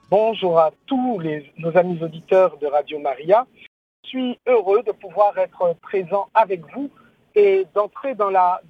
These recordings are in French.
Bonjour à tous nos amis auditeurs de Radio Maria. Je suis heureux de pouvoir être présent avec vous et d'entrer dans la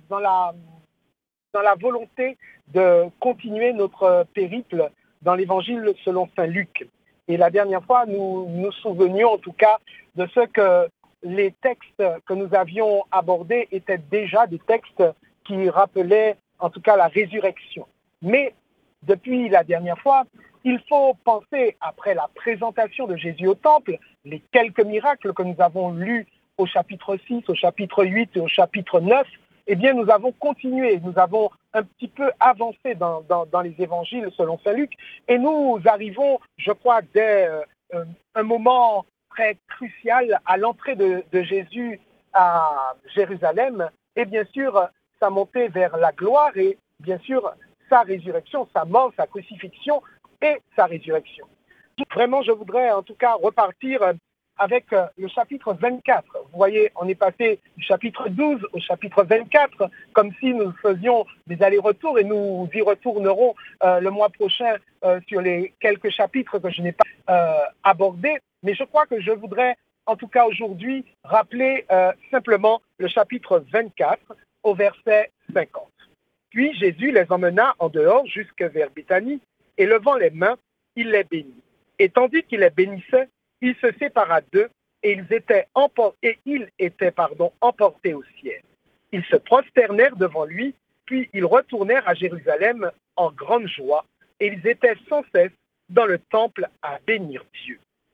volonté de continuer notre périple dans l'Évangile selon Saint Luc. Et la dernière fois, nous nous souvenions en tout cas de ce que les textes que nous avions abordés étaient déjà des textes qui rappelaient en tout cas la résurrection. Mais depuis la dernière fois, il faut penser, après la présentation de Jésus au temple, les quelques miracles que nous avons lus au chapitre 6, au chapitre 8 et au chapitre 9, eh bien nous avons continué, nous avons un petit peu avancé dans les évangiles selon Saint Luc, et nous arrivons, je crois, dès un moment très crucial à l'entrée de Jésus à Jérusalem, et bien sûr sa montée vers la gloire, et bien sûr sa résurrection, sa mort, sa crucifixion et sa résurrection. Vraiment, je voudrais en tout cas repartir avec le chapitre 24. Vous voyez, on est passé du chapitre 12 au chapitre 24, comme si nous faisions des allers-retours, et nous y retournerons le mois prochain sur les quelques chapitres que je n'ai pas abordés. Mais je crois que je voudrais en tout cas aujourd'hui rappeler simplement le chapitre 24 au verset 50. Puis Jésus les emmena en dehors jusque vers Béthanie, et levant les mains, il les bénit. Et tandis qu'il les bénissait, il se sépara d'eux, et ils étaient emportés au ciel. Ils se prosternèrent devant lui, puis ils retournèrent à Jérusalem en grande joie, et ils étaient sans cesse dans le temple à bénir Dieu.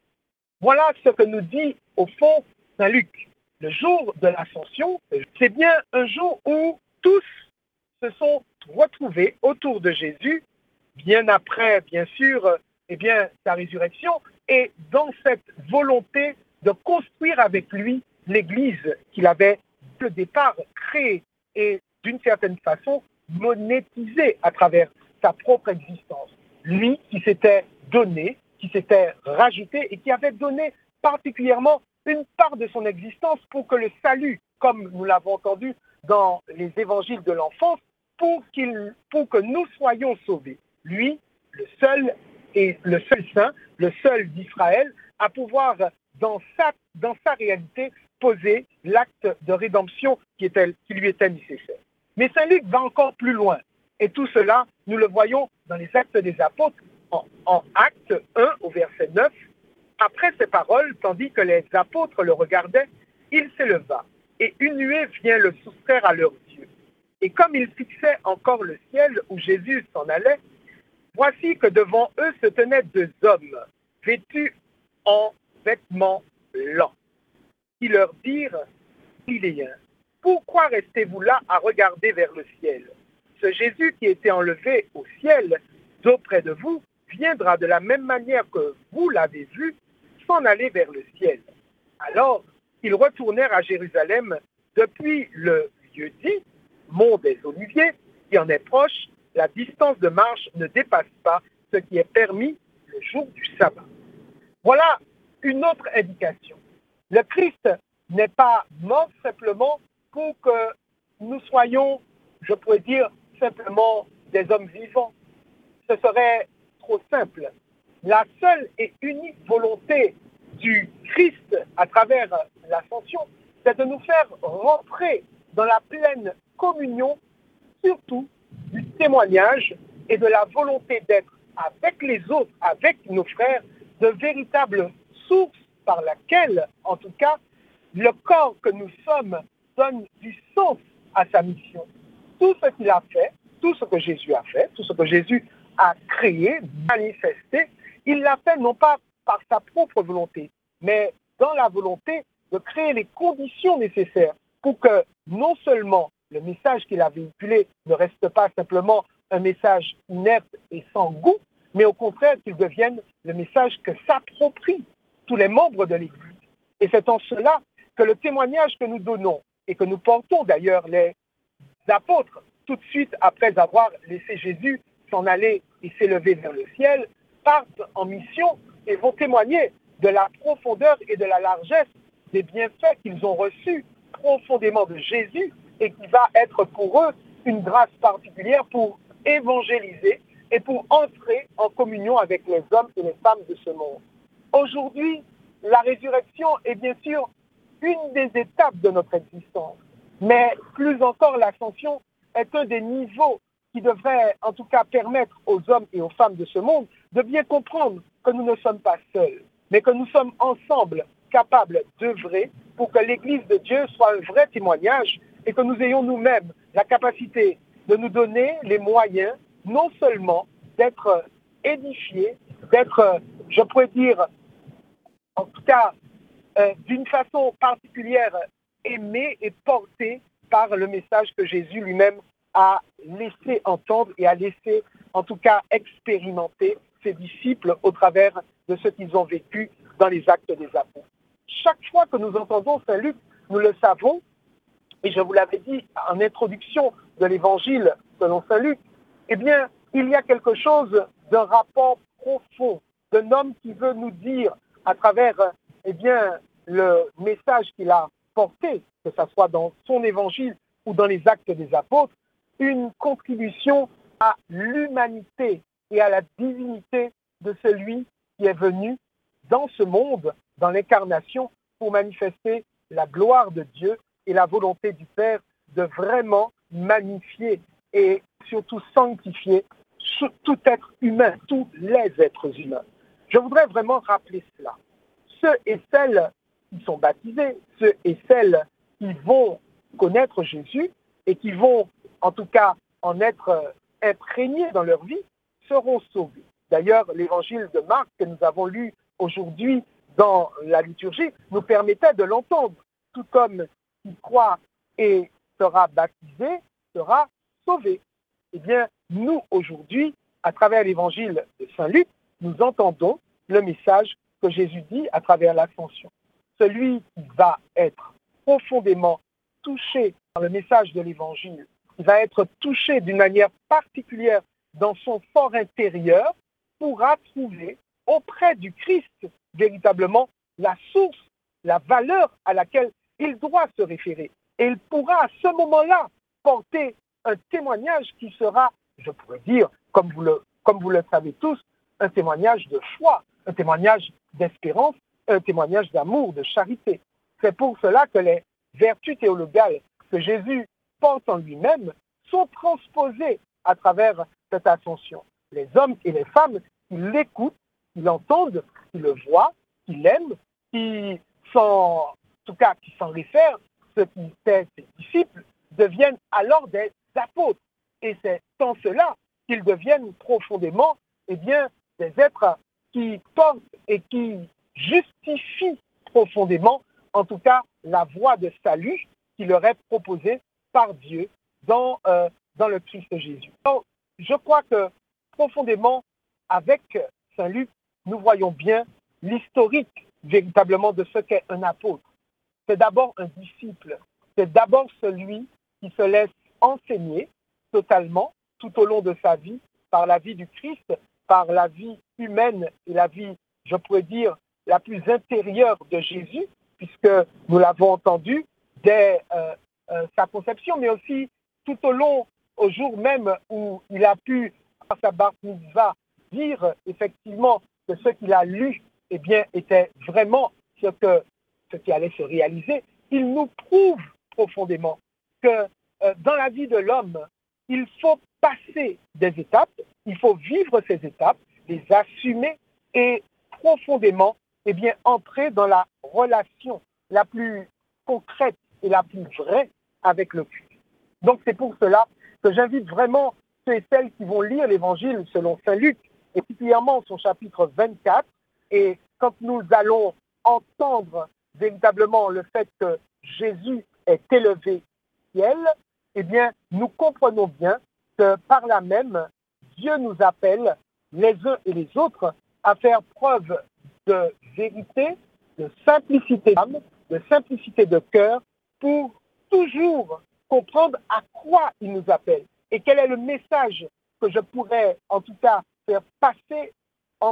Voilà ce que nous dit au fond Saint Luc. Le jour de l'Ascension, c'est bien un jour où tous se sont retrouvés autour de Jésus, bien après, bien sûr, sa résurrection, et dans cette volonté de construire avec lui l'Église qu'il avait, dès le départ, créée et, d'une certaine façon, monétisée à travers sa propre existence. Lui qui s'était donné, qui s'était rajouté et qui avait donné particulièrement une part de son existence pour que le salut, comme nous l'avons entendu dans les évangiles de l'enfance, pour que nous soyons sauvés. Lui, le seul saint, le seul d'Israël, à pouvoir, dans sa réalité, poser l'acte de rédemption qui lui était nécessaire. Mais Saint Luc va encore plus loin. Et tout cela, nous le voyons dans les Actes des Apôtres, en Acte 1 au verset 9. Après ces paroles, tandis que les apôtres le regardaient, il s'éleva, et une nuée vient le soustraire à leurs yeux. Et comme ils fixaient encore le ciel où Jésus s'en allait, voici que devant eux se tenaient deux hommes, vêtus en vêtements blancs, qui leur dirent, Galiléens, pourquoi restez-vous là à regarder vers le ciel? Ce Jésus qui était enlevé au ciel d'auprès de vous viendra de la même manière que vous l'avez vu s'en aller vers le ciel. Alors, ils retournèrent à Jérusalem depuis le lieu dit, Mont des Oliviers, qui en est proche. La distance de marche ne dépasse pas ce qui est permis le jour du sabbat. Voilà une autre indication. Le Christ n'est pas mort simplement pour que nous soyons, je pourrais dire, simplement des hommes vivants. Ce serait trop simple. La seule et unique volonté du Christ à travers l'ascension, c'est de nous faire rentrer dans la pleine communion, surtout du témoignage et de la volonté d'être avec les autres, avec nos frères, de véritables sources par laquelle, en tout cas, le corps que nous sommes donne du sens à sa mission. Tout ce qu'il a fait, tout ce que Jésus a fait, tout ce que Jésus a créé, manifesté, il l'a fait non pas par sa propre volonté, mais dans la volonté de créer les conditions nécessaires pour que non seulement le message qu'il a véhiculé ne reste pas simplement un message inerte et sans goût, mais au contraire qu'il devienne le message que s'approprient tous les membres de l'Église. Et c'est en cela que le témoignage que nous donnons et que nous portons d'ailleurs les apôtres, tout de suite après avoir laissé Jésus s'en aller et s'élever vers le ciel, partent en mission et vont témoigner de la profondeur et de la largesse des bienfaits qu'ils ont reçus profondément de Jésus et qui va être pour eux une grâce particulière pour évangéliser et pour entrer en communion avec les hommes et les femmes de ce monde. Aujourd'hui, la résurrection est bien sûr une des étapes de notre existence, mais plus encore l'ascension est un des niveaux qui devrait en tout cas permettre aux hommes et aux femmes de ce monde de bien comprendre que nous ne sommes pas seuls, mais que nous sommes ensemble capables d'œuvrer pour que l'Église de Dieu soit un vrai témoignage et que nous ayons nous-mêmes la capacité de nous donner les moyens non seulement d'être édifiés, d'être, je pourrais dire, en tout cas, d'une façon particulière, aimés et portés par le message que Jésus lui-même a laissé entendre et a laissé, en tout cas, expérimenter ses disciples au travers de ce qu'ils ont vécu dans les actes des apôtres. Chaque fois que nous entendons Saint Luc, nous le savons, et je vous l'avais dit en introduction de l'évangile selon Saint Luc, eh bien, il y a quelque chose d'un rapport profond, d'un homme qui veut nous dire à travers, eh bien, le message qu'il a porté, que ce soit dans son évangile ou dans les actes des apôtres, une contribution à l'humanité et à la divinité de celui qui est venu dans ce monde, dans l'incarnation, pour manifester la gloire de Dieu et la volonté du Père de vraiment magnifier et surtout sanctifier tout être humain, tous les êtres humains. Je voudrais vraiment rappeler cela. Ceux et celles qui sont baptisés, ceux et celles qui vont connaître Jésus et qui vont, en tout cas, en être imprégnés dans leur vie, seront sauvés. D'ailleurs, l'évangile de Marc que nous avons lu aujourd'hui dans la liturgie nous permettait de l'entendre. Tout homme qui croit et sera baptisé sera sauvé. Eh bien, nous, aujourd'hui, à travers l'évangile de Saint Luc, nous entendons le message que Jésus dit à travers l'ascension. Celui qui va être profondément touché par le message de l'évangile, qui va être touché d'une manière particulière dans son fort intérieur, pourra trouver auprès du Christ véritablement la source, la valeur à laquelle il doit se référer. Et il pourra à ce moment-là porter un témoignage qui sera, je pourrais dire, comme vous le savez tous, un témoignage de foi, un témoignage d'espérance, un témoignage d'amour, de charité. C'est pour cela que les vertus théologales que Jésus porte en lui-même sont transposées à travers cette ascension. Les hommes et les femmes qui l'écoutent, qui l'entendent, qui le voient, qui l'aiment, qui s'en réfèrent, ceux qui étaient ses disciples, deviennent alors des apôtres. Et c'est en cela qu'ils deviennent profondément, eh bien, des êtres qui portent et qui justifient profondément, en tout cas, la voie de salut qui leur est proposée par Dieu dans le Christ Jésus. Donc, je crois que profondément, avec Saint Luc, nous voyons bien l'historique véritablement de ce qu'est un apôtre. C'est d'abord un disciple, c'est d'abord celui qui se laisse enseigner totalement tout au long de sa vie par la vie du Christ, par la vie humaine et la vie, je pourrais dire, la plus intérieure de Jésus, puisque nous l'avons entendu dès sa conception, mais aussi tout au long, au jour même où il a pu, par sa bar mitzvah, dire effectivement que ce qu'il a lu, eh bien, était vraiment ce qui allait se réaliser. Il nous prouve profondément que dans la vie de l'homme, il faut passer des étapes, il faut vivre ces étapes, les assumer et profondément, eh bien, entrer dans la relation la plus concrète et la plus vraie avec le Christ. Donc c'est pour cela que j'invite vraiment ceux et celles qui vont lire l'Évangile selon Saint Luc, et particulièrement son chapitre 24, et quand nous allons entendre véritablement le fait que Jésus est élevé au ciel, eh bien, nous comprenons bien que par là même, Dieu nous appelle les uns et les autres à faire preuve de vérité, de simplicité d'âme, de simplicité de cœur, pour toujours comprendre à quoi il nous appelle et quel est le message que je pourrais en tout cas faire passer en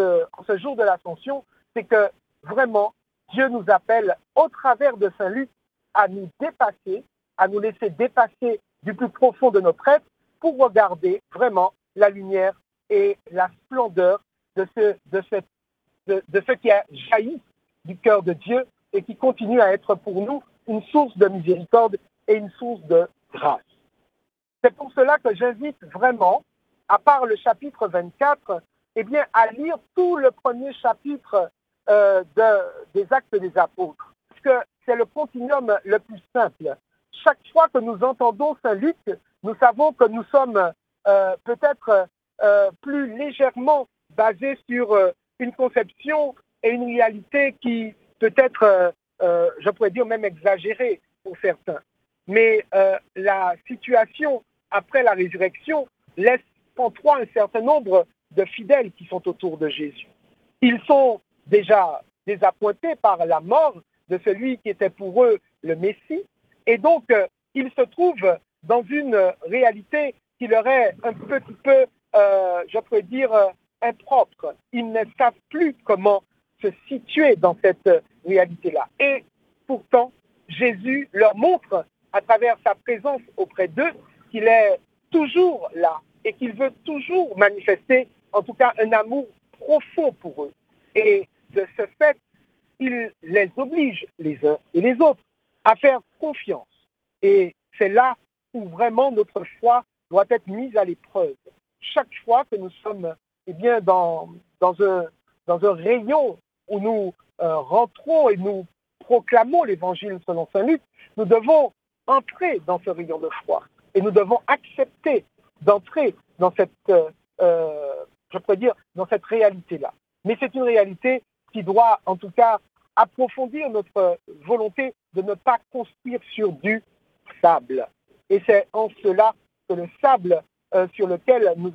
ce jour de l'Ascension. C'est que vraiment Dieu nous appelle au travers de Saint Luc à nous dépasser, à nous laisser dépasser du plus profond de notre être pour regarder vraiment la lumière et la splendeur de ce qui a jailli du cœur de Dieu et qui continue à être pour nous une source de miséricorde et une source de grâce. C'est pour cela que j'invite vraiment, à part le chapitre 24, à lire tout le premier chapitre des Actes des Apôtres, parce que c'est le continuum le plus simple. Chaque fois que nous entendons Saint Luc, nous savons que nous sommes peut-être plus légèrement basés sur une conception et une réalité qui peut être, je pourrais dire même exagérée pour certains. Mais la situation après la résurrection laisse pantois un certain nombre de fidèles qui sont autour de Jésus. Ils sont déjà désappointés par la mort de celui qui était pour eux le Messie, et donc ils se trouvent dans une réalité qui leur est un petit peu, je pourrais dire, impropre. Ils ne savent plus comment se situer dans cette réalité-là. Et pourtant, Jésus leur montre, à travers sa présence auprès d'eux, qu'il est toujours là et qu'il veut toujours manifester, en tout cas, un amour profond pour eux. Et de ce fait, il les oblige, les uns et les autres, à faire confiance. Et c'est là où vraiment notre foi doit être mise à l'épreuve. Chaque fois que nous sommes dans un rayon où nous rentrons et nous proclamons l'évangile selon Saint Luc, nous devons entrer dans ce rayon de foi et nous devons accepter d'entrer dans cette, je pourrais dire, dans cette réalité-là. Mais c'est une réalité qui doit, en tout cas, approfondir notre volonté de ne pas construire sur du sable. Et c'est en cela que le sable sur lequel nous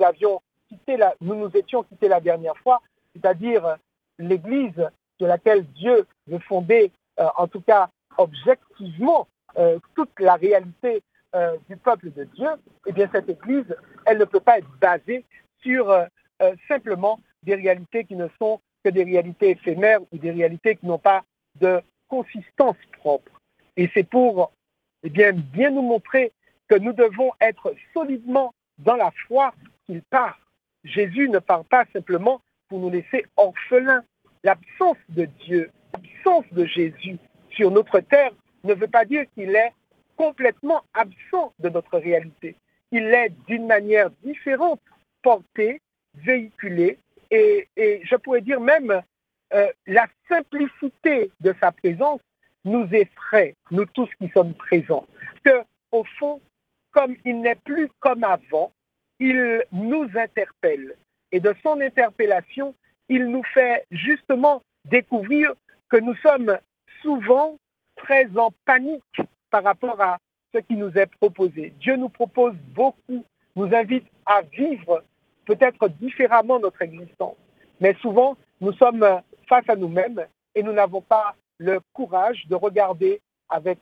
nous étions quittés la dernière fois, c'est-à-dire l'Église sur laquelle Dieu veut fonder, en tout cas objectivement, toute la réalité du peuple de Dieu, eh bien cette Église, elle ne peut pas être basée sur simplement des réalités qui ne sont que des réalités éphémères ou des réalités qui n'ont pas de consistance propre. Et c'est pour bien nous montrer que nous devons être solidement dans la foi qu'il part. Jésus ne part pas simplement pour nous laisser orphelins. L'absence de Dieu, l'absence de Jésus sur notre terre ne veut pas dire qu'il est complètement absent de notre réalité. Il est d'une manière différente porté, véhiculé, et je pourrais dire même la simplicité de sa présence nous effraie, nous tous qui sommes présents. Parce qu'au fond, comme il n'est plus comme avant, il nous interpelle. Et de son interpellation, il nous fait justement découvrir que nous sommes souvent très en panique par rapport à ce qui nous est proposé. Dieu nous propose beaucoup, nous invite à vivre peut-être différemment notre existence. Mais souvent, nous sommes face à nous-mêmes et nous n'avons pas le courage de regarder avec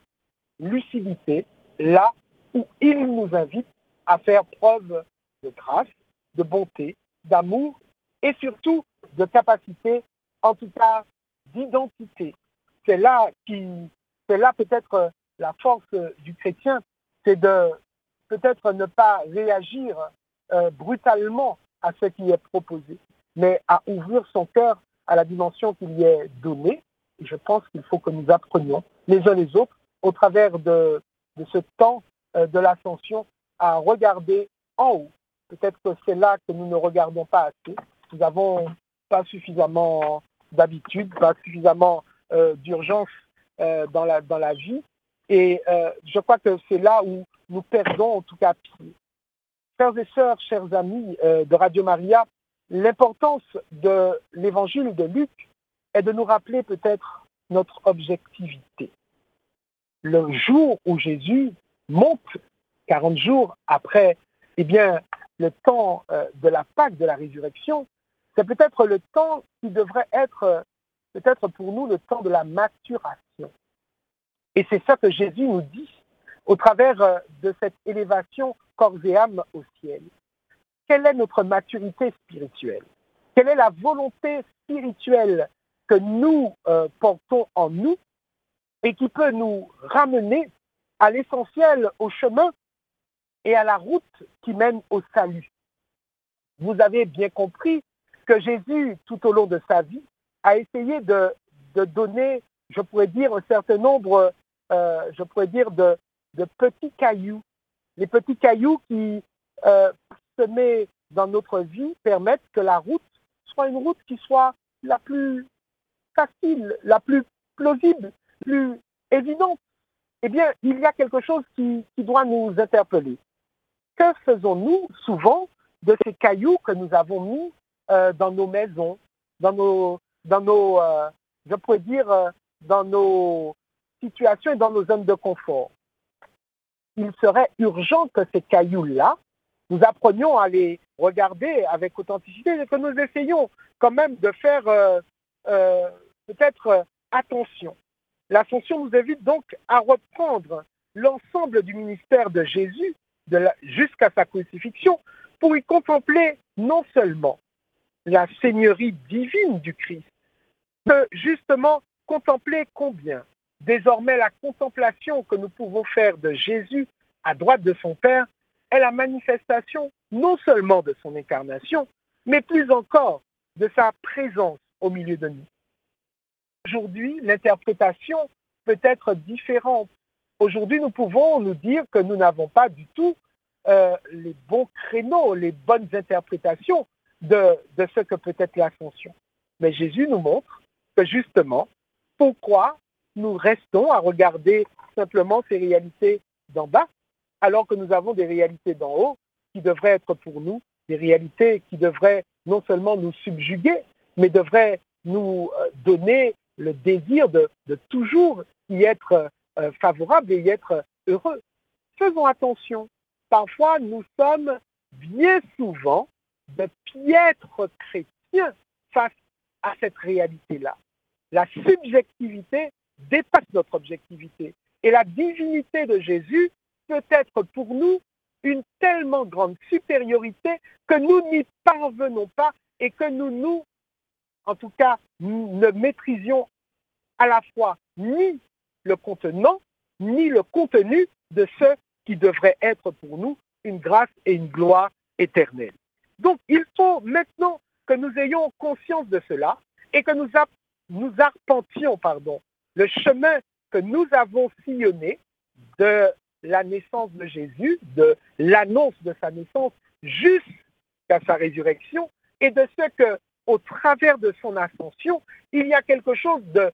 lucidité là où il nous invite à faire preuve de grâce, de bonté, d'amour et surtout de capacité, en tout cas d'identité. C'est là peut-être la force du chrétien, c'est de peut-être ne pas réagir brutalement à ce qui est proposé, mais à ouvrir son cœur à la dimension qui lui est donnée. Et je pense qu'il faut que nous apprenions les uns les autres au travers de ce temps de l'ascension à regarder en haut. Peut-être que c'est là que nous ne regardons pas assez. Nous n'avons pas suffisamment d'habitude, pas suffisamment d'urgence dans la vie. Et je crois que c'est là où nous perdons en tout cas pied. Frères et sœurs, chers amis de Radio Maria, l'importance de l'évangile de Luc est de nous rappeler peut-être notre objectivité. Le jour où Jésus monte, 40 jours après le temps de la Pâque, de la résurrection, c'est peut-être le temps qui devrait être peut-être pour nous le temps de la maturation. Et c'est ça que Jésus nous dit au travers de cette élévation corps et âme au ciel. Quelle est notre maturité spirituelle? Quelle est la volonté spirituelle que nous portons en nous et qui peut nous ramener à l'essentiel, au chemin et à la route qui mène au salut? vous avez bien compris que Jésus, tout au long de sa vie, a essayé de donner, je pourrais dire, un certain nombre, je pourrais dire, de petits cailloux. Les petits cailloux qui, semés dans notre vie, permettent que la route soit une route qui soit la plus facile, la plus plausible, plus évidente. Eh bien, il y a quelque chose qui doit nous interpeller. Que faisons-nous souvent de ces cailloux que nous avons mis dans nos maisons, je pourrais dire, dans nos situations et dans nos zones de confort? Il serait urgent que ces cailloux-là, nous apprenions à les regarder avec authenticité et que nous essayions quand même de faire peut-être attention. L'Ascension nous invite donc à reprendre l'ensemble du ministère de Jésus jusqu'à sa crucifixion pour y contempler non seulement la seigneurie divine du Christ, mais justement contempler combien désormais la contemplation que nous pouvons faire de Jésus à droite de son Père est la manifestation non seulement de son incarnation, mais plus encore de sa présence au milieu de nous. Aujourd'hui, l'interprétation peut être différente. Aujourd'hui, nous pouvons nous dire que nous n'avons pas du tout les bons créneaux, les bonnes interprétations de ce que peut être l'Ascension. Mais Jésus nous montre que justement, pourquoi nous restons à regarder simplement ces réalités d'en bas, alors que nous avons des réalités d'en haut qui devraient être pour nous des réalités qui devraient non seulement nous subjuguer, mais devraient nous donner le désir de toujours y être favorable et y être heureux. Faisons attention. Parfois, nous sommes bien souvent de piètres chrétiens face à cette réalité-là. La subjectivité dépasse notre objectivité. Et la divinité de Jésus peut être pour nous une tellement grande supériorité que nous n'y parvenons pas et que nous, en tout cas, nous ne maîtrisions à la fois ni le contenant, ni le contenu de ce qui devrait être pour nous une grâce et une gloire éternelle. Donc, il faut maintenant que nous ayons conscience de cela et que nous arpentions le chemin que nous avons sillonné de la naissance de Jésus, de l'annonce de sa naissance jusqu'à sa résurrection, et de ce que, au travers de son ascension, il y a quelque chose de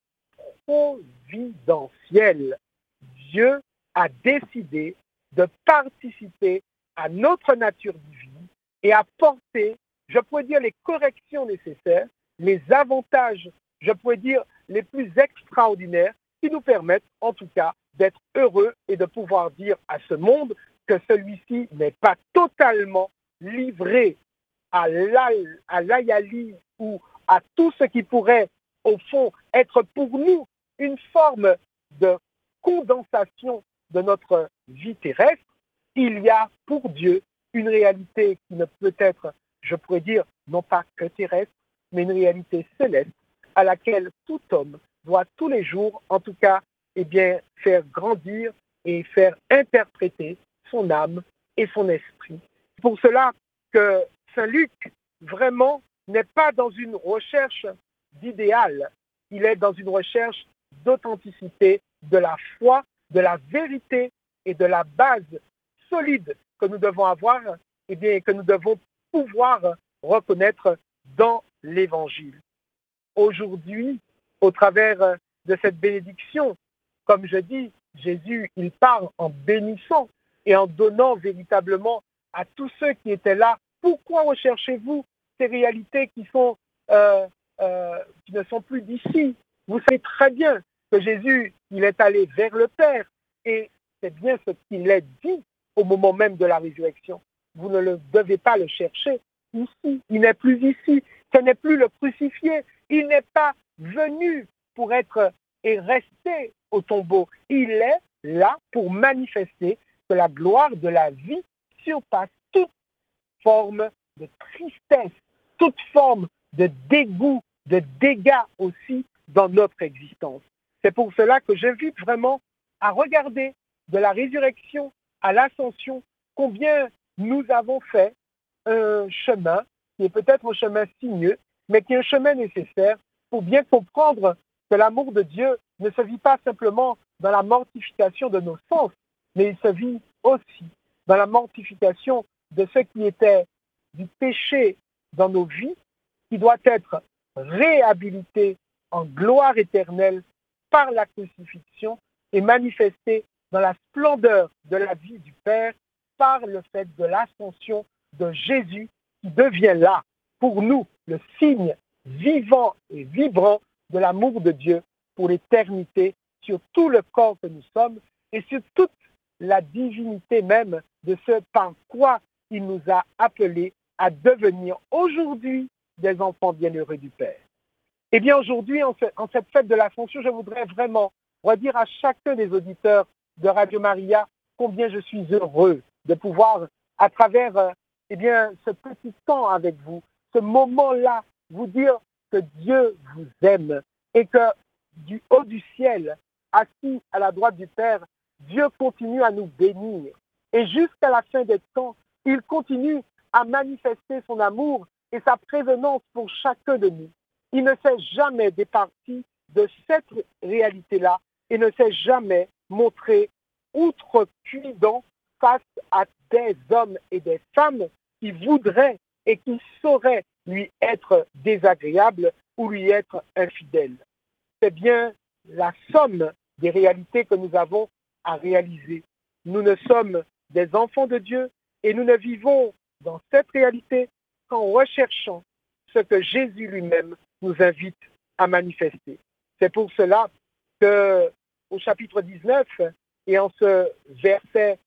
providentiel. Dieu a décidé de participer à notre nature divine et à porter, je pourrais dire, les corrections nécessaires, les avantages, je pourrais dire, les plus extraordinaires qui nous permettent, en tout cas, d'être heureux et de pouvoir dire à ce monde que celui-ci n'est pas totalement livré à l'ayali ou à tout ce qui pourrait, au fond, être pour nous une forme de condensation de notre vie terrestre. Il y a pour Dieu une réalité qui ne peut être, je pourrais dire, non pas que terrestre, mais une réalité céleste à laquelle tout homme doit tous les jours, en tout cas, faire grandir et faire interpréter son âme et son esprit. C'est pour cela que Saint Luc, vraiment, n'est pas dans une recherche d'idéal, il est dans une recherche d'authenticité, de la foi, de la vérité et de la base solide que nous devons avoir, que nous devons pouvoir reconnaître dans l'Évangile. Aujourd'hui, au travers de cette bénédiction, comme je dis, Jésus, il parle en bénissant et en donnant véritablement à tous ceux qui étaient là. Pourquoi recherchez-vous ces réalités qui ne sont plus d'ici? Vous savez très bien que Jésus, il est allé vers le Père et c'est bien ce qu'il est dit au moment même de la résurrection. Vous ne devez pas le chercher ici. Il n'est plus ici. Ce n'est plus le crucifié. Il n'est pas venu pour être et rester au tombeau. Il est là pour manifester que la gloire de la vie surpasse toute forme de tristesse, toute forme de dégoût, de dégâts aussi dans notre existence. C'est pour cela que j'invite vraiment à regarder de la résurrection à l'ascension combien nous avons fait un chemin qui est peut-être un chemin sinueux, mais qui est un chemin nécessaire pour bien comprendre que l'amour de Dieu ne se vit pas simplement dans la mortification de nos sens, mais il se vit aussi dans la mortification de ce qui était du péché dans nos vies, qui doit être réhabilité en gloire éternelle par la crucifixion et manifesté dans la splendeur de la vie du Père par le fait de l'ascension de Jésus qui devient là, pour nous, le signe vivant et vibrant de l'amour de Dieu pour l'éternité sur tout le corps que nous sommes et sur toute la divinité même de ce par quoi il nous a appelés à devenir aujourd'hui des enfants bienheureux du Père. Eh bien, aujourd'hui, en cette fête de l'Ascension, je voudrais vraiment redire à chacun des auditeurs de Radio Maria combien je suis heureux de pouvoir, à travers ce petit temps avec vous, ce moment-là, vous dire que Dieu vous aime et que du haut du ciel, assis à la droite du Père, Dieu continue à nous bénir. Et jusqu'à la fin des temps, il continue à manifester son amour et sa prévenance pour chacun de nous. Il ne s'est jamais départi de cette réalité-là et ne s'est jamais montré outrecuidant face à des hommes et des femmes qui voudraient et qui sauraient lui être désagréables ou lui être infidèles. C'est bien la somme des réalités que nous avons à réaliser. Nous ne sommes des enfants de Dieu et nous ne vivons dans cette réalité qu'en recherchant ce que Jésus lui-même nous invite à manifester. C'est pour cela que au chapitre 19 et en ce verset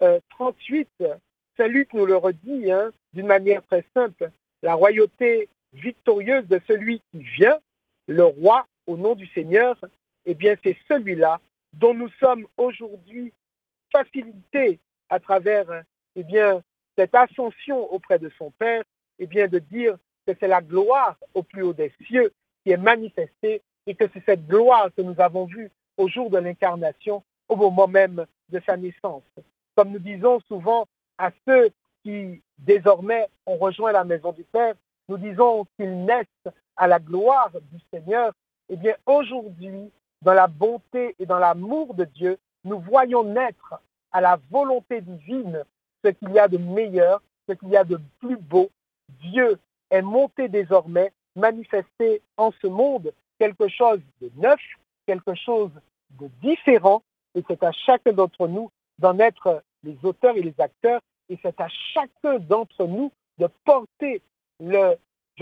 38, Saint Luc nous le redit d'une manière très simple, la royauté victorieuse de celui qui vient, le roi au nom du Seigneur, eh bien c'est celui-là dont nous sommes aujourd'hui facilités à travers cette ascension auprès de son Père, de dire que c'est la gloire au plus haut des cieux qui est manifestée et que c'est cette gloire que nous avons vue au jour de l'incarnation, au moment même de sa naissance. Comme nous disons souvent à ceux qui désormais ont rejoint la maison du Père, nous disons qu'ils naissent à la gloire du Seigneur. Eh bien aujourd'hui, dans la bonté et dans l'amour de Dieu, nous voyons naître à la volonté divine ce qu'il y a de meilleur, ce qu'il y a de plus beau. Dieu est monté désormais, manifesté en ce monde quelque chose de neuf, quelque chose de différent, et c'est à chacun d'entre nous d'en être les auteurs et les acteurs, et c'est à chacun d'entre nous de porter la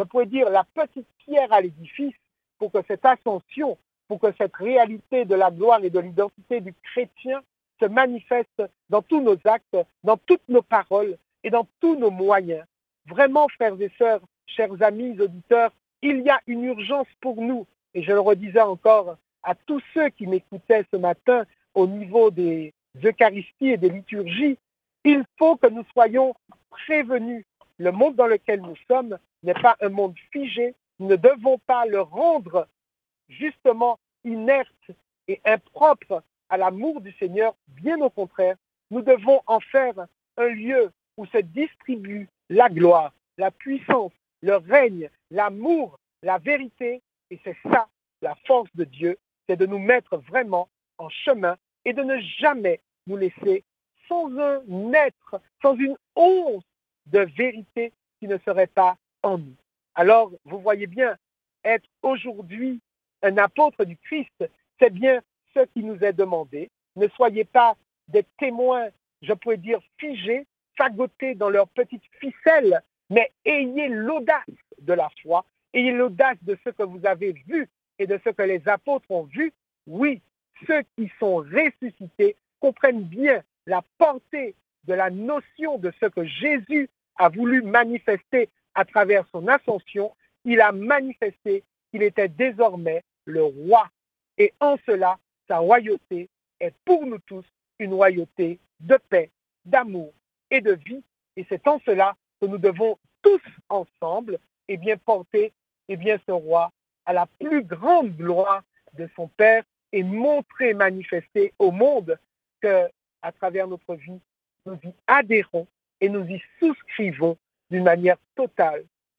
petite pierre à l'édifice pour que cette ascension, pour que cette réalité de la gloire et de l'identité du chrétien se manifeste dans tous nos actes, dans toutes nos paroles et dans tous nos moyens. Vraiment, frères et sœurs, chers amis, auditeurs, il y a une urgence pour nous, et je le redisais encore à tous ceux qui m'écoutaient ce matin au niveau des Eucharisties et des liturgies, il faut que nous soyons prévenus. Le monde dans lequel nous sommes n'est pas un monde figé, nous ne devons pas le rendre justement inerte et impropre à l'amour du Seigneur, bien au contraire, nous devons en faire un lieu où se distribue la gloire, la puissance, le règne, l'amour, la vérité, et c'est ça la force de Dieu, c'est de nous mettre vraiment en chemin et de ne jamais nous laisser sans un être, sans une once de vérité qui ne serait pas en nous. Alors, vous voyez bien, être aujourd'hui un apôtre du Christ, c'est bien ce qui nous est demandé. Ne soyez pas des témoins, je pourrais dire, figés, fagotés dans leurs petites ficelles, mais ayez l'audace de la foi, ayez l'audace de ce que vous avez vu et de ce que les apôtres ont vu. Oui, ceux qui sont ressuscités comprennent bien la portée de la notion de ce que Jésus a voulu manifester à travers son ascension. Il a manifesté qu'il était désormais le roi. Et en cela, sa royauté est pour nous tous une royauté de paix, d'amour et de vie. Et c'est en cela que nous devons tous ensemble porter ce roi à la plus grande gloire de son Père et montrer, manifester au monde que, à travers notre vie, nous y adhérons et nous y souscrivons d'une manière totale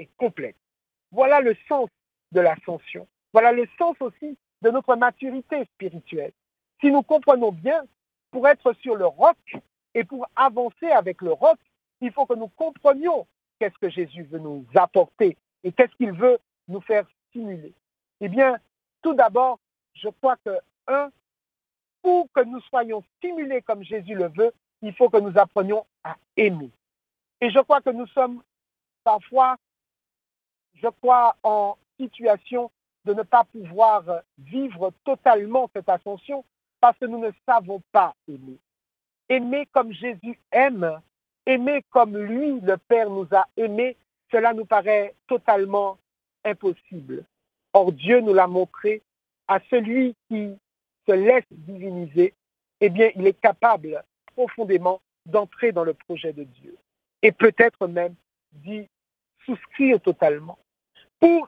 et complète. Voilà le sens de l'ascension. Voilà le sens aussi de notre maturité spirituelle. Si nous comprenons bien, pour être sur le roc et pour avancer avec le roc, il faut que nous comprenions qu'est-ce que Jésus veut nous apporter et qu'est-ce qu'il veut nous faire stimuler. Eh bien, tout d'abord, je crois que, pour que nous soyons stimulés comme Jésus le veut, il faut que nous apprenions à aimer. Et je crois que nous sommes parfois, en situation de ne pas pouvoir vivre totalement cette ascension parce que nous ne savons pas aimer. Aimer comme Jésus aime, aimer comme lui, le Père, nous a aimés, cela nous paraît totalement impossible. Or, Dieu nous l'a montré, à celui qui se laisse diviniser, eh bien, il est capable profondément d'entrer dans le projet de Dieu et peut-être même d'y souscrire totalement. Pour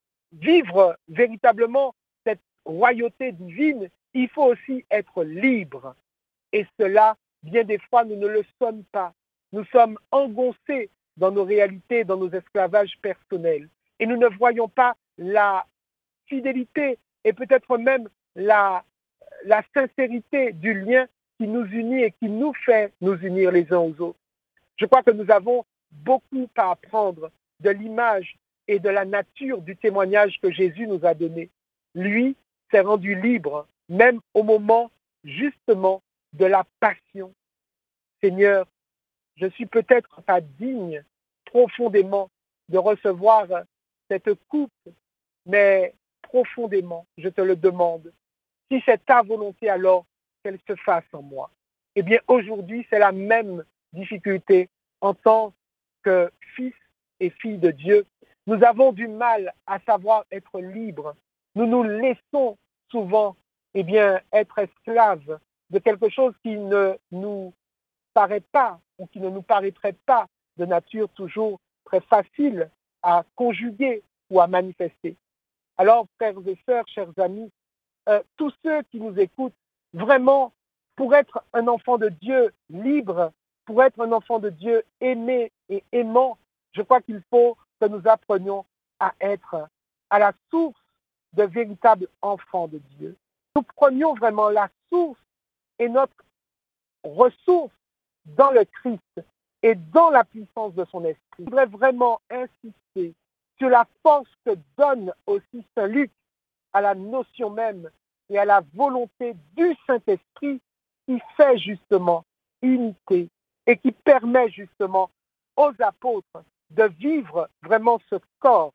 vivre véritablement cette royauté divine, il faut aussi être libre. Et cela, bien des fois, nous ne le sommes pas. Nous sommes engoncés dans nos réalités, dans nos esclavages personnels. Et nous ne voyons pas la fidélité et peut-être même la sincérité du lien qui nous unit et qui nous fait nous unir les uns aux autres. Je crois que nous avons beaucoup à apprendre de l'image et de la nature du témoignage que Jésus nous a donné. Lui s'est rendu libre, même au moment justement de la passion. Seigneur, je suis peut-être pas digne profondément de recevoir cette coupe, mais profondément, je te le demande. Si c'est ta volonté, alors qu'elle se fasse en moi. Eh bien, aujourd'hui, c'est la même difficulté en tant que fils et filles de Dieu. Nous avons du mal à savoir être libres. Nous nous laissons souvent, être esclaves de quelque chose qui ne nous paraît pas ou qui ne nous paraîtrait pas de nature toujours très facile à conjuguer ou à manifester. Alors, frères et sœurs, chers amis, tous ceux qui nous écoutent, vraiment, pour être un enfant de Dieu libre, pour être un enfant de Dieu aimé et aimant, je crois qu'il faut que nous apprenions à être à la source de véritables enfants de Dieu. Nous prenions vraiment la source et notre ressource dans le Christ et dans la puissance de son esprit. Je voudrais vraiment insister sur la force que donne aussi Saint Luc à la notion même et à la volonté du Saint-Esprit qui fait justement unité et qui permet justement aux apôtres de vivre vraiment ce corps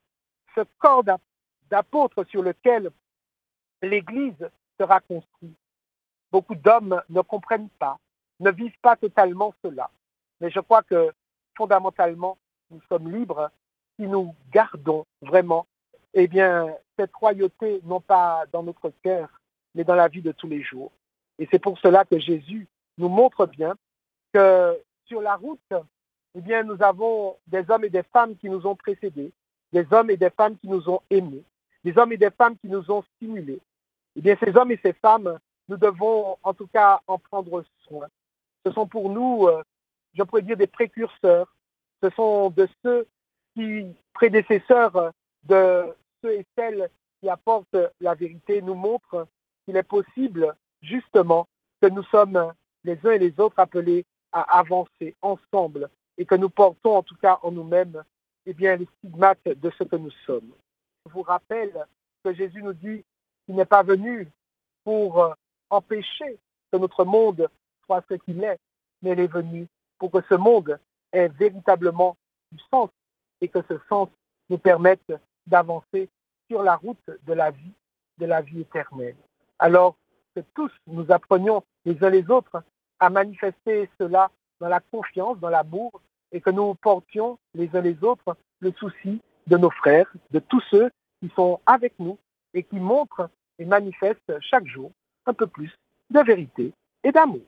d'apôtres sur lequel l'Église sera construite. Beaucoup d'hommes ne comprennent pas, ne vivent pas totalement cela. Mais je crois que fondamentalement, nous sommes libres si nous gardons vraiment cette royauté, non pas dans notre cœur, mais dans la vie de tous les jours. Et c'est pour cela que Jésus nous montre bien que sur la route, nous avons des hommes et des femmes qui nous ont précédés, des hommes et des femmes qui nous ont aimés, des hommes et des femmes qui nous ont stimulés. Ces hommes et ces femmes, nous devons en tout cas en prendre soin. Ce sont pour nous, je pourrais dire, des précurseurs. Ce sont de ceux prédécesseurs de ceux et celles qui apportent la vérité, nous montrent qu'il est possible, justement, que nous sommes les uns et les autres appelés à avancer ensemble et que nous portons en tout cas en nous-mêmes les stigmates de ce que nous sommes. Je vous rappelle que Jésus nous dit qu'il n'est pas venu pour empêcher que notre monde soit ce qu'il est, mais il est venu pour que ce monde ait véritablement du sens et que ce sens nous permette d'avancer sur la route de la vie éternelle. Alors que tous nous apprenions les uns les autres à manifester cela dans la confiance, dans l'amour, et que nous portions les uns les autres le souci de nos frères, de tous ceux qui sont avec nous et qui montrent et manifestent chaque jour un peu plus de vérité et d'amour.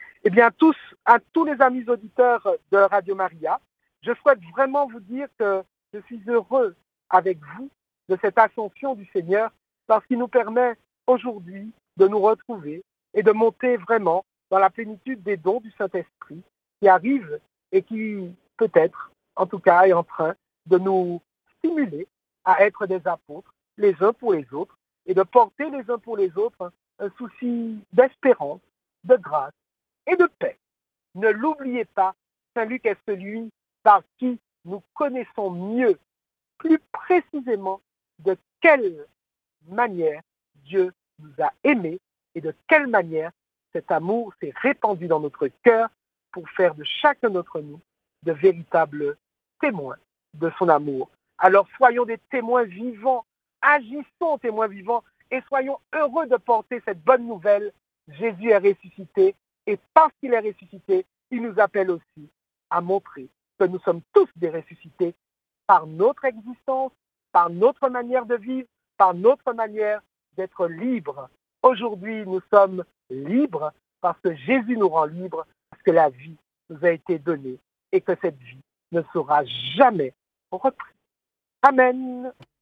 À tous les amis auditeurs de Radio Maria, je souhaite vraiment vous dire que je suis heureux avec vous de cette ascension du Seigneur parce qu'il nous permet aujourd'hui de nous retrouver et de monter vraiment dans la plénitude des dons du Saint-Esprit qui arrive et qui peut-être, en tout cas, est en train de nous stimulés à être des apôtres les uns pour les autres et de porter les uns pour les autres un souci d'espérance, de grâce et de paix. Ne l'oubliez pas, Saint Luc est celui par qui nous connaissons mieux, plus précisément, de quelle manière Dieu nous a aimés et de quelle manière cet amour s'est répandu dans notre cœur pour faire de chacun d'entre nous de véritables témoins de son amour. Alors soyons des témoins vivants, agissons témoins vivants et soyons heureux de porter cette bonne nouvelle. Jésus est ressuscité et parce qu'il est ressuscité, il nous appelle aussi à montrer que nous sommes tous des ressuscités par notre existence, par notre manière de vivre, par notre manière d'être libres. Aujourd'hui, nous sommes libres parce que Jésus nous rend libres, parce que la vie nous a été donnée et que cette vie ne sera jamais reprise. Amen.